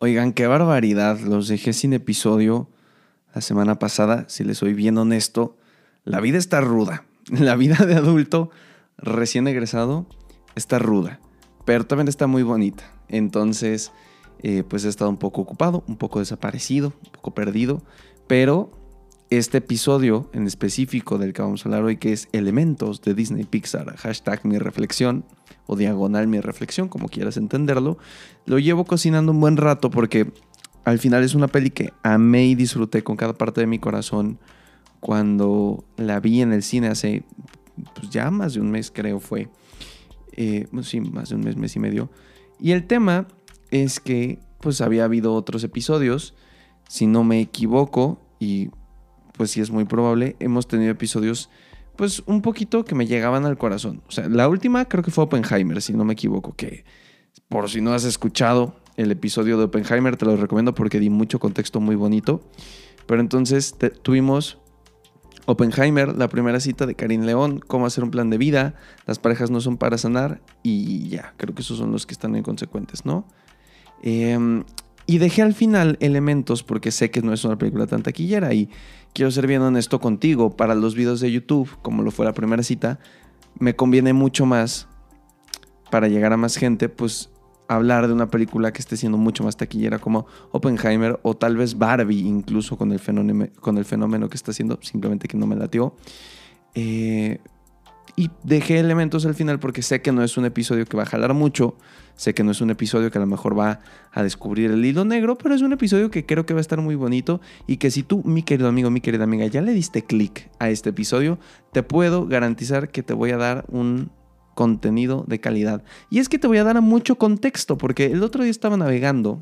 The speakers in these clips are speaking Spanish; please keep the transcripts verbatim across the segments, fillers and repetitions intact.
Oigan, qué barbaridad. Los dejé sin episodio la semana pasada. Si les soy bien honesto, la vida está ruda. La vida de adulto recién egresado está ruda, pero también está muy bonita. Entonces, eh, pues he estado un poco ocupado, un poco desaparecido, un poco perdido. Pero este episodio en específico del que vamos a hablar hoy, que es Elementos de Disney Pixar, hashtag mi reflexión, o diagonal mi reflexión, como quieras entenderlo, lo llevo cocinando un buen rato porque al final es una peli que amé y disfruté con cada parte de mi corazón cuando la vi en el cine hace pues ya más de un mes, creo fue. Eh, sí, más de un mes, mes y medio. Y el tema es que pues había habido otros episodios, si no me equivoco, y pues sí es muy probable, hemos tenido episodios pues un poquito que me llegaban al corazón. O sea, la última creo que fue Oppenheimer, si no me equivoco, que por si no has escuchado el episodio de Oppenheimer, te lo recomiendo porque di mucho contexto muy bonito. Pero entonces te, tuvimos Oppenheimer, la primera cita de Karin León, cómo hacer un plan de vida, las parejas no son para sanar, y ya, creo que esos son los que están inconsecuentes, ¿no? Eh, y dejé al final Elementos porque sé que no es una película tan taquillera y quiero ser bien honesto contigo. Para los videos de YouTube, como lo fue la primera cita, me conviene mucho más, para llegar a más gente, pues hablar de una película que esté siendo mucho más taquillera como Oppenheimer o tal vez Barbie, incluso con el fenómeno, con el fenómeno que está haciendo, simplemente que no me latió. Eh, y dejé Elementos al final porque sé que no es un episodio que va a jalar mucho, sé que no es un episodio que a lo mejor va a descubrir el hilo negro, pero es un episodio que creo que va a estar muy bonito y que si tú, mi querido amigo, mi querida amiga, ya le diste clic a este episodio, te puedo garantizar que te voy a dar un contenido de calidad. Y es que te voy a dar mucho contexto, porque el otro día estaba navegando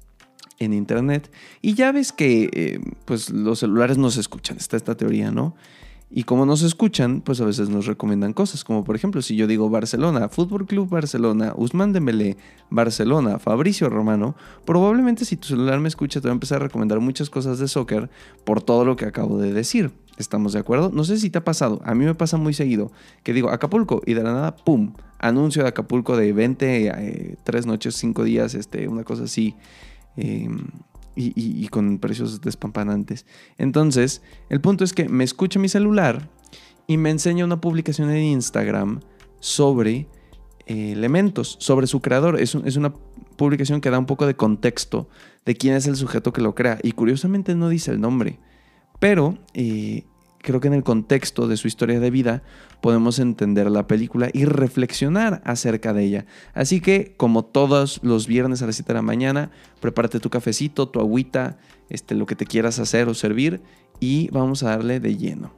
en internet y ya ves que eh, pues los celulares no se escuchan, está esta teoría, ¿no? Y como nos escuchan, pues a veces nos recomiendan cosas, como por ejemplo, si yo digo Barcelona, Fútbol Club Barcelona, Ousmane Dembélé, Barcelona, Fabrizio Romano, probablemente si tu celular me escucha te va a empezar a recomendar muchas cosas de soccer por todo lo que acabo de decir. ¿Estamos de acuerdo? No sé si te ha pasado, a mí me pasa muy seguido, que digo Acapulco y de la nada, ¡pum! Anuncio de Acapulco de veinte, eh, tres noches, cinco días, este, una cosa así. Eh, Y, y, y con precios despampanantes. Entonces, el punto es que me escucha mi celular y me enseña una publicación en Instagram sobre eh, Elementos, sobre su creador. Es, un, es una publicación que da un poco de contexto de quién es el sujeto que lo crea. Y curiosamente no dice el nombre. Pero eh, creo que en el contexto de su historia de vida podemos entender la película y reflexionar acerca de ella. Así que, como todos los viernes a las siete de la mañana, prepárate tu cafecito, tu agüita, este, lo que te quieras hacer o servir, y vamos a darle de lleno.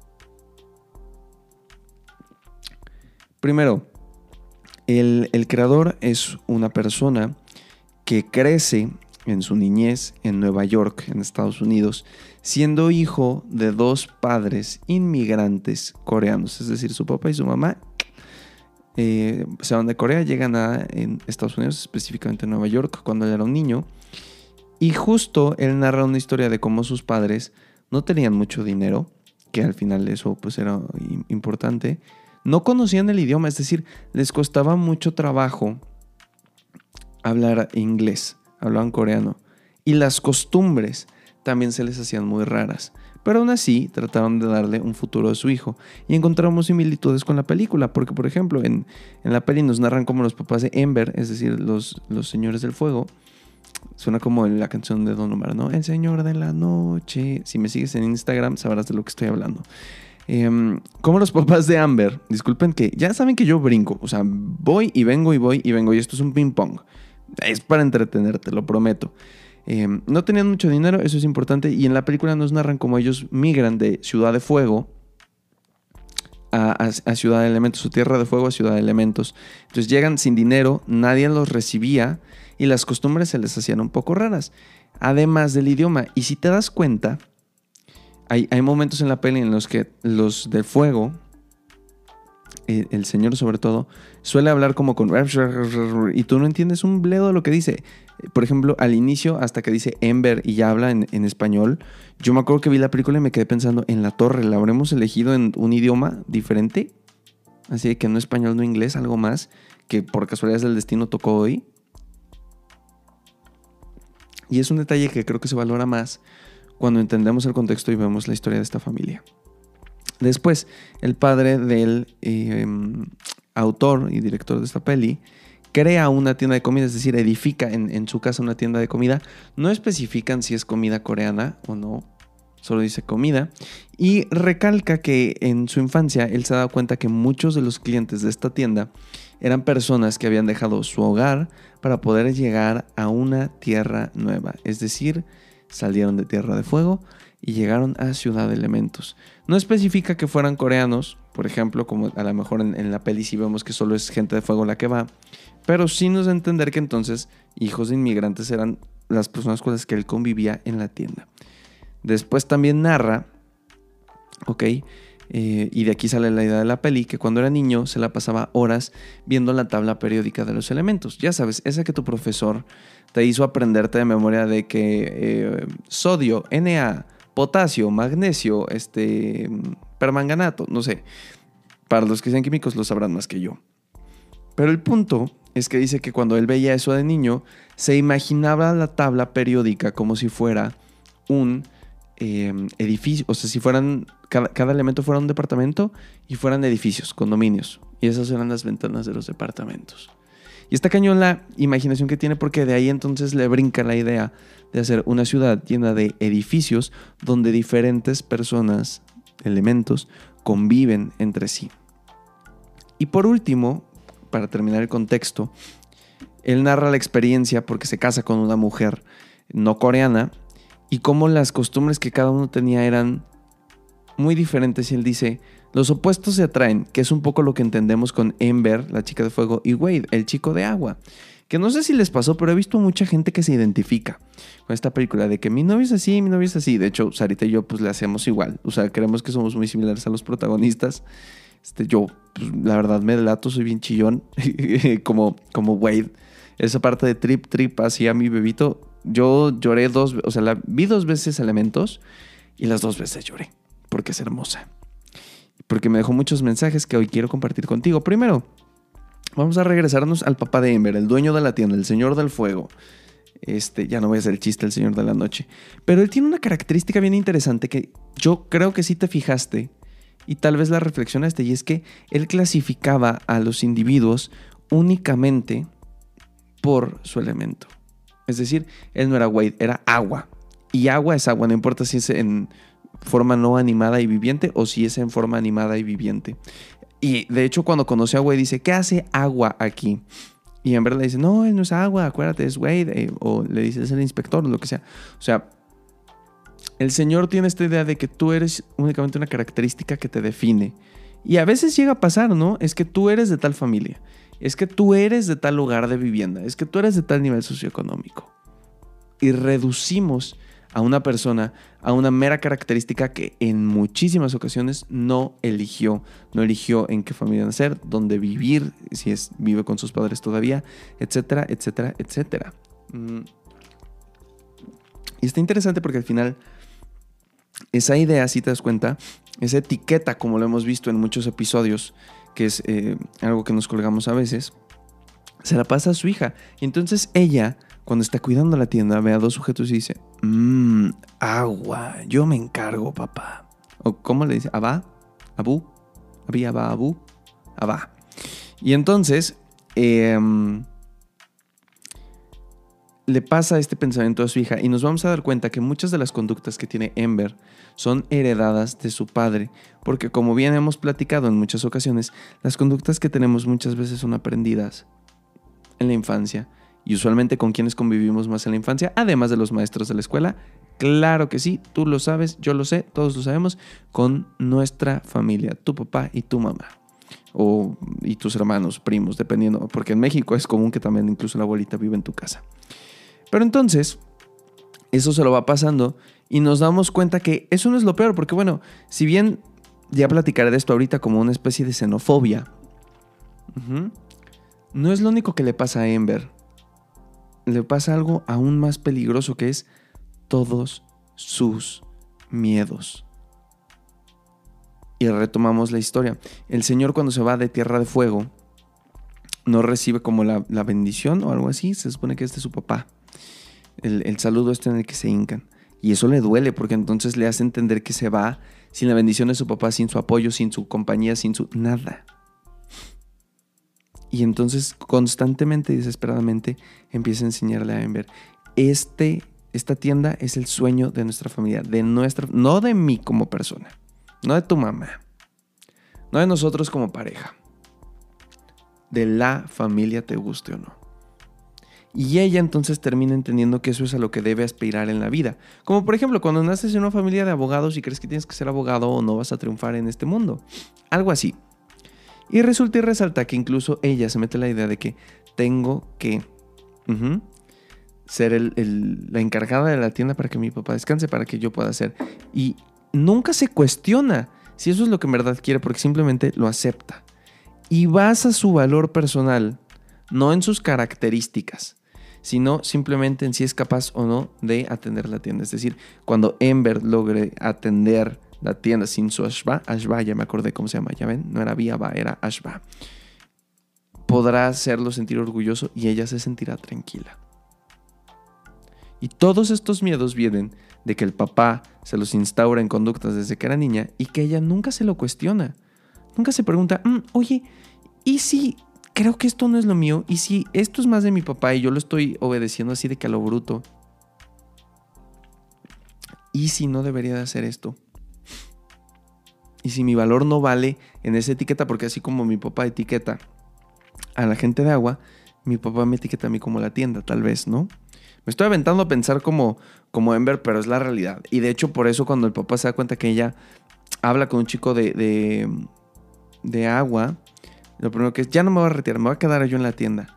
Primero, el, el creador es una persona que crece en su niñez en Nueva York, en Estados Unidos, siendo hijo de dos padres inmigrantes coreanos, es decir, su papá y su mamá eh, se van de Corea, llegan a en Estados Unidos, específicamente en Nueva York, cuando él era un niño, y justo él narra una historia de cómo sus padres no tenían mucho dinero, que al final eso pues era importante, no conocían el idioma, es decir, les costaba mucho trabajo hablar inglés, hablaban coreano, y las costumbres también se les hacían muy raras. Pero aún así trataron de darle un futuro a su hijo. Y encontramos similitudes con la película, porque por ejemplo en, en la peli nos narran como los papás de Ember, es decir, los, los señores del fuego. Suena como la canción de Don Omar, ¿no? El señor de la noche. Si me sigues en Instagram sabrás de lo que estoy hablando. Eh, como los papás de Amber, disculpen que ya saben que yo brinco, o sea, voy y vengo y voy y vengo, y esto es un ping pong. Es para entretenerte, lo prometo. Eh, no tenían mucho dinero, eso es importante, y en la película nos narran cómo ellos migran de Ciudad de Fuego a, a, a Ciudad de Elementos, su tierra de fuego a Ciudad de Elementos. Entonces llegan sin dinero, nadie los recibía y las costumbres se les hacían un poco raras, además del idioma. Y si te das cuenta, hay, hay momentos en la peli en los que los de fuego, el, el señor sobre todo, suele hablar como con y tú no entiendes un bledo de lo que dice. Por ejemplo, al inicio, hasta que dice Ember y ya habla en, en español, yo me acuerdo que vi la película y me quedé pensando, en la torre, ¿la habremos elegido en un idioma diferente? Así de que no español, no inglés, algo más que por casualidad del destino tocó hoy. Y es un detalle que creo que se valora más cuando entendemos el contexto y vemos la historia de esta familia. Después, el padre del eh, autor y director de esta peli crea una tienda de comida, es decir, edifica en, en su casa una tienda de comida. No especifican si es comida coreana o no, solo dice comida. Y recalca que en su infancia él se ha dado cuenta que muchos de los clientes de esta tienda eran personas que habían dejado su hogar para poder llegar a una tierra nueva. Es decir, salieron de Tierra de Fuego y llegaron a Ciudad de Elementos. No especifica que fueran coreanos, por ejemplo, como a lo mejor en, en la peli sí vemos que solo es gente de fuego la que va, pero sí nos da a entender que entonces hijos de inmigrantes eran las personas con las que él convivía en la tienda. Después también narra, ok, eh, y de aquí sale la idea de la peli, que cuando era niño se la pasaba horas viendo la tabla periódica de los elementos. Ya sabes, esa que tu profesor te hizo aprenderte de memoria de que eh, sodio, Na, potasio, magnesio, este, permanganato, no sé. Para los que sean químicos lo sabrán más que yo. Pero el punto es que dice que cuando él veía eso de niño, se imaginaba la tabla periódica como si fuera un eh, edificio, o sea, si fueran, cada, cada elemento fuera un departamento y fueran edificios, condominios. Y esas eran las ventanas de los departamentos. Y está cañón la imaginación que tiene, porque de ahí entonces le brinca la idea de hacer una ciudad llena de edificios donde diferentes personas, elementos, conviven entre sí. Y por último, para terminar el contexto, él narra la experiencia porque se casa con una mujer no coreana y cómo las costumbres que cada uno tenía eran muy diferentes. Y él dice, los opuestos se atraen, que es un poco lo que entendemos con Ember, la chica de fuego, y Wade, el chico de agua. Que no sé si les pasó, pero he visto mucha gente que se identifica con esta película de que mi novio es así, mi novio es así. De hecho, Sarita y yo pues le hacemos igual. O sea, creemos que somos muy similares a los protagonistas. Este, yo, pues, la verdad, me delato, soy bien chillón, como, como Wade. Esa parte de trip, trip, así a mi bebito. Yo lloré dos, o sea, la vi dos veces Elementos y las dos veces lloré, porque es hermosa. Porque me dejó muchos mensajes que hoy quiero compartir contigo. Primero, vamos a regresarnos al papá de Ember, el dueño de la tienda, el señor del fuego. Este, ya no voy a hacer el chiste, el señor de la noche. Pero él tiene una característica bien interesante que yo creo que sí te fijaste y tal vez la reflexionaste, y es que él clasificaba a los individuos únicamente por su elemento. Es decir, él no era Wade, era agua. Y agua es agua, no importa si es en forma no animada y viviente o si es en forma animada y viviente. Y de hecho, cuando conoce a Wade dice, ¿qué hace agua aquí? Y Ember le dice, no, él no es agua, acuérdate, es Wade. Eh, o le dice, es el inspector, o lo que sea. O sea, el señor tiene esta idea de que tú eres únicamente una característica que te define. Y a veces llega a pasar, ¿no? Es que tú eres de tal familia. Es que tú eres de tal lugar de vivienda. Es que tú eres de tal nivel socioeconómico. Y reducimos a una persona a una mera característica que en muchísimas ocasiones no eligió. No eligió en qué familia nacer, dónde vivir, si es, vive con sus padres todavía, etcétera, etcétera, etcétera. Mm. Y está interesante porque al final esa idea, si te das cuenta, esa etiqueta, como lo hemos visto en muchos episodios, que es eh, algo que nos colgamos a veces, se la pasa a su hija. Y entonces ella, cuando está cuidando la tienda, ve a dos sujetos y dice, mmm, agua, yo me encargo, papá. O ¿cómo le dice? Abá, abú, abí, abá, abú, abá. Y entonces eh, le pasa este pensamiento a su hija y nos vamos a dar cuenta que muchas de las conductas que tiene Ember son heredadas de su padre, porque como bien hemos platicado en muchas ocasiones, las conductas que tenemos muchas veces son aprendidas en la infancia y usualmente con quienes convivimos más en la infancia, además de los maestros de la escuela. Claro que sí, tú lo sabes, yo lo sé, todos lo sabemos, con nuestra familia, tu papá y tu mamá. O, y tus hermanos, primos, dependiendo, porque en México es común que también incluso la abuelita vive en tu casa. Pero entonces, eso se lo va pasando y nos damos cuenta que eso no es lo peor, porque bueno, si bien ya platicaré de esto ahorita como una especie de xenofobia, uh-huh, no es lo único que le pasa a Ember. Le pasa algo aún más peligroso, que es todos sus miedos. Y retomamos la historia. El señor, cuando se va de Tierra de Fuego, no recibe como la, la bendición o algo así. Se supone que es de su papá. el, el saludo este en el que se hincan. Y eso le duele porque entonces le hace entender que se va sin la bendición de su papá, sin su apoyo, sin su compañía, sin su nada. Y entonces constantemente y desesperadamente empieza a enseñarle a Ember, este, esta tienda es el sueño de nuestra familia, de nuestra, no de mí como persona, no de tu mamá, no de nosotros como pareja, de la familia, te guste o no. Y ella entonces termina entendiendo que eso es a lo que debe aspirar en la vida. Como por ejemplo, cuando naces en una familia de abogados y crees que tienes que ser abogado o no vas a triunfar en este mundo. Algo así. Y resulta y resalta que incluso ella se mete la idea de que tengo que uh-huh, ser el, el, la encargada de la tienda para que mi papá descanse, para que yo pueda hacer. Y nunca se cuestiona si eso es lo que en verdad quiere, porque simplemente lo acepta. Y basa su valor personal no en sus características, sino simplemente en si es capaz o no de atender la tienda. Es decir, cuando Ember logre atender la tienda sin su Ashba, Ashba, ya me acordé cómo se llama, ya ven, no era Viaba, era Ashba, podrá hacerlo sentir orgulloso y ella se sentirá tranquila. Y todos estos miedos vienen de que el papá se los instaura en conductas desde que era niña y que ella nunca se lo cuestiona. Nunca se pregunta, mm, oye, ¿y si creo que esto no es lo mío? ¿Y si esto es más de mi papá y yo lo estoy obedeciendo así de que a lo bruto? ¿Y si no debería de hacer esto? ¿Y si mi valor no vale en esa etiqueta? Porque así como mi papá etiqueta a la gente de agua, mi papá me etiqueta a mí como la tienda, tal vez, ¿no? Me estoy aventando a pensar como, como Ember, pero es la realidad. Y de hecho, por eso cuando el papá se da cuenta que ella habla con un chico de, de, de agua, lo primero que es, ya no me voy a retirar, me voy a quedar yo en la tienda.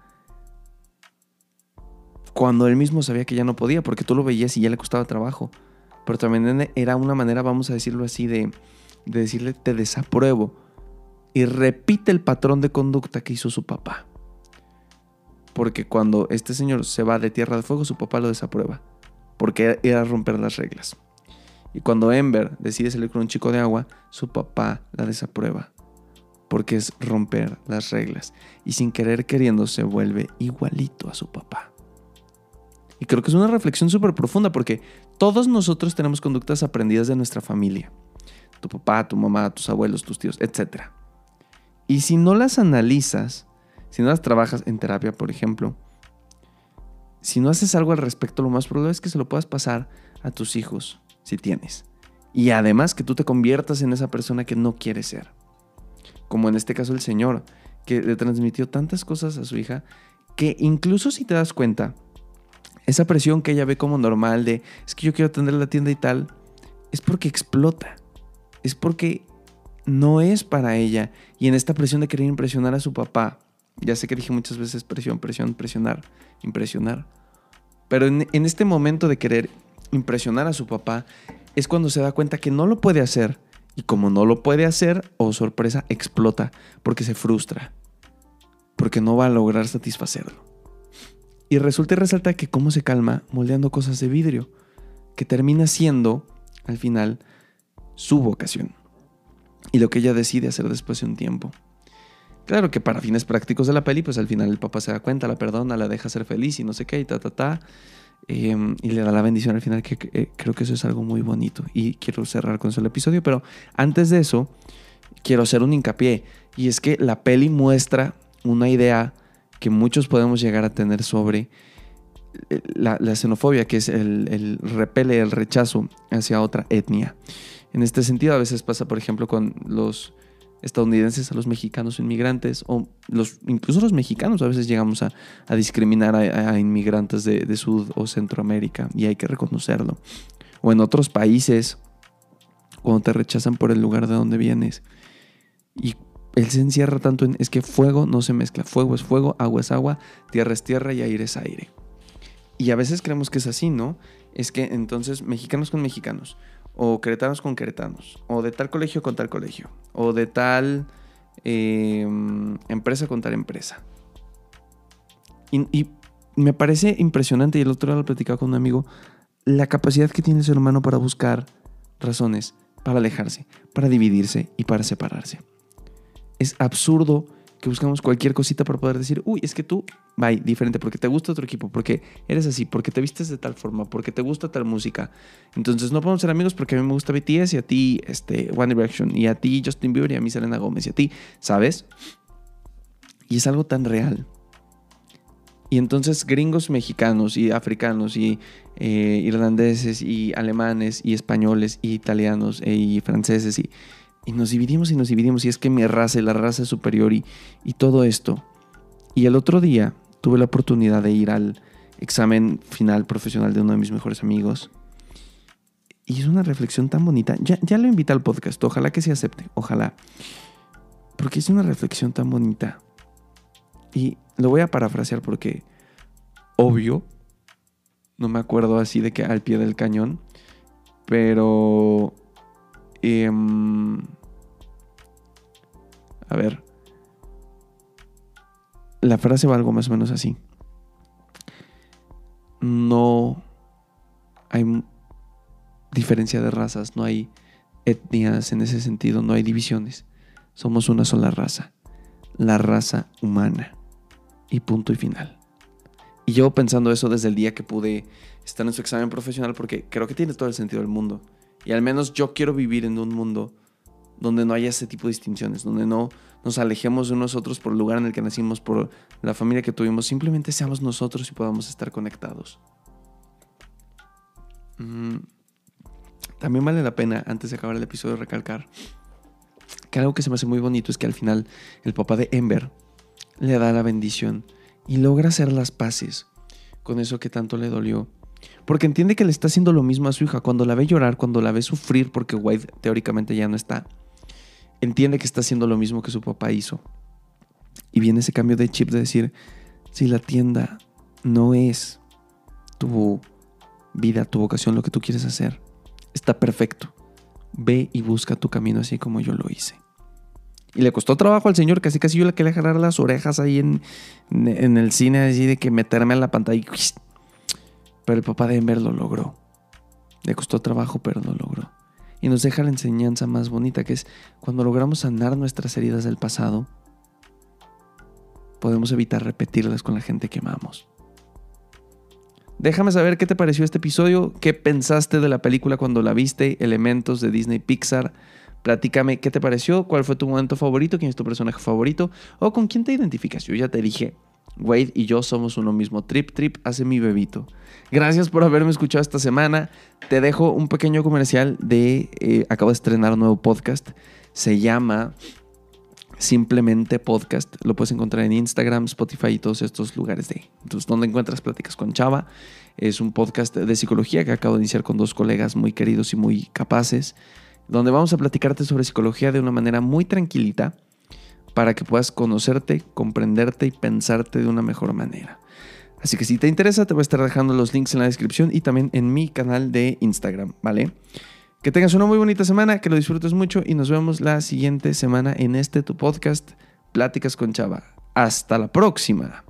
Cuando él mismo sabía que ya no podía, porque tú lo veías y ya le costaba trabajo. Pero también era una manera, vamos a decirlo así, de, de decirle, te desapruebo. Y repite el patrón de conducta que hizo su papá. Porque cuando este señor se va de Tierra de Fuego, su papá lo desaprueba. Porque era romper las reglas. Y cuando Ember decide salir con un chico de agua, su papá la desaprueba. Porque es romper las reglas. Y sin querer queriendo se vuelve igualito a su papá. Y creo que es una reflexión súper profunda porque todos nosotros tenemos conductas aprendidas de nuestra familia. Tu papá, tu mamá, tus abuelos, tus tíos, etcétera. Y si no las analizas, si no las trabajas en terapia, por ejemplo, si no haces algo al respecto, lo más probable es que se lo puedas pasar a tus hijos, si tienes. Y además que tú te conviertas en esa persona que no quieres ser. Como en este caso el señor, que le transmitió tantas cosas a su hija, que incluso si te das cuenta, esa presión que ella ve como normal de, es que yo quiero atender la tienda y tal, es porque explota. Es porque no es para ella. Y en esta presión de querer impresionar a su papá, ya sé que dije muchas veces presión, presión, presionar, impresionar. Pero en, en este momento de querer impresionar a su papá, es cuando se da cuenta que no lo puede hacer. Y como no lo puede hacer, oh sorpresa, explota. Porque se frustra. Porque no va a lograr satisfacerlo. Y resulta y resalta que cómo se calma moldeando cosas de vidrio. Que termina siendo, al final, su vocación. Y lo que ella decide hacer después de un tiempo. Claro que para fines prácticos de la peli, pues al final el papá se da cuenta, la perdona, la deja ser feliz y no sé qué, y ta, ta, ta. Eh, y le da la bendición al final, que eh, creo que eso es algo muy bonito. Y quiero cerrar con eso el episodio, pero antes de eso, quiero hacer un hincapié. Y es que la peli muestra una idea que muchos podemos llegar a tener sobre la, la xenofobia, que es el, el repele, el rechazo hacia otra etnia. En este sentido, a veces pasa, por ejemplo, con los estadounidenses a los mexicanos inmigrantes, o los, incluso los mexicanos a veces llegamos a, a discriminar a, a inmigrantes de, de Sud o Centroamérica, y hay que reconocerlo. O en otros países, cuando te rechazan por el lugar de donde vienes. Y él se encierra tanto en, es que fuego no se mezcla, fuego es fuego, agua es agua, tierra es tierra y aire es aire. Y a veces creemos que es así, ¿no? Es que entonces mexicanos con mexicanos, o queretanos con queretanos, o de tal colegio con tal colegio, o de tal eh, empresa con tal empresa. Y, y me parece impresionante, y el otro día lo platicaba con un amigo, la capacidad que tiene el ser humano para buscar razones, para alejarse, para dividirse y para separarse. Es absurdo que buscamos cualquier cosita para poder decir, uy, es que tú, bye, diferente, porque te gusta otro equipo, porque eres así, porque te vistes de tal forma, porque te gusta tal música. Entonces no podemos ser amigos porque a mí me gusta B T S y a ti este, One Direction y a ti Justin Bieber y a mí Selena Gómez y a ti, ¿sabes? Y es algo tan real. Y entonces gringos mexicanos y africanos y eh, irlandeses y alemanes y españoles y italianos eh, y franceses y, y nos dividimos y nos dividimos y es que mi raza y la raza es superior y, y todo esto. Y el otro día tuve la oportunidad de ir al examen final profesional de uno de mis mejores amigos y es una reflexión tan bonita. Ya, ya lo invité al podcast, ojalá que se acepte, ojalá. Porque es una reflexión tan bonita. Y lo voy a parafrasear porque, obvio, no me acuerdo así de que al pie del cañón, pero, eh, a ver, la frase va algo más o menos así. No hay diferencia de razas, no hay etnias en ese sentido, no hay divisiones. Somos una sola raza, la raza humana. Y punto y final. Y llevo pensando eso desde el día que pude estar en su examen profesional porque creo que tiene todo el sentido del mundo. Y al menos yo quiero vivir en un mundo donde no haya ese tipo de distinciones, donde no nos alejemos de nosotros por el lugar en el que nacimos, por la familia que tuvimos. Simplemente seamos nosotros y podamos estar conectados. Mm. También vale la pena, antes de acabar el episodio, recalcar que algo que se me hace muy bonito es que al final el papá de Ember le da la bendición y logra hacer las paces con eso que tanto le dolió. Porque entiende que le está haciendo lo mismo a su hija. Cuando la ve llorar, cuando la ve sufrir porque Wade teóricamente ya no está, entiende que está haciendo lo mismo que su papá hizo. Y viene ese cambio de chip de decir, si la tienda no es tu vida, tu vocación, lo que tú quieres hacer, está perfecto. Ve y busca tu camino así como yo lo hice. Y le costó trabajo al señor, casi casi yo le quería jalar las orejas ahí en, en el cine, así de que meterme en la pantalla. Y, pero el papá de Ember lo logró. Le costó trabajo, pero lo logró. Y nos deja la enseñanza más bonita, que es cuando logramos sanar nuestras heridas del pasado, podemos evitar repetirlas con la gente que amamos. Déjame saber qué te pareció este episodio, qué pensaste de la película cuando la viste, Elementos de Disney Pixar. Platícame qué te pareció, cuál fue tu momento favorito, quién es tu personaje favorito o con quién te identificas. Yo ya te dije, Wade y yo somos uno mismo. Trip, trip, hace mi bebito. Gracias por haberme escuchado esta semana. Te dejo un pequeño comercial de... Eh, acabo de estrenar un nuevo podcast. Se llama Simplemente Podcast. Lo puedes encontrar en Instagram, Spotify y todos estos lugares de... Entonces, donde encuentras Pláticas con Chava. Es un podcast de psicología que acabo de iniciar con dos colegas muy queridos y muy capaces, donde vamos a platicarte sobre psicología de una manera muy tranquilita para que puedas conocerte, comprenderte y pensarte de una mejor manera. Así que si te interesa, te voy a estar dejando los links en la descripción y también en mi canal de Instagram, ¿vale? Que tengas una muy bonita semana, que lo disfrutes mucho y nos vemos la siguiente semana en este tu podcast, Pláticas con Chava. Hasta la próxima.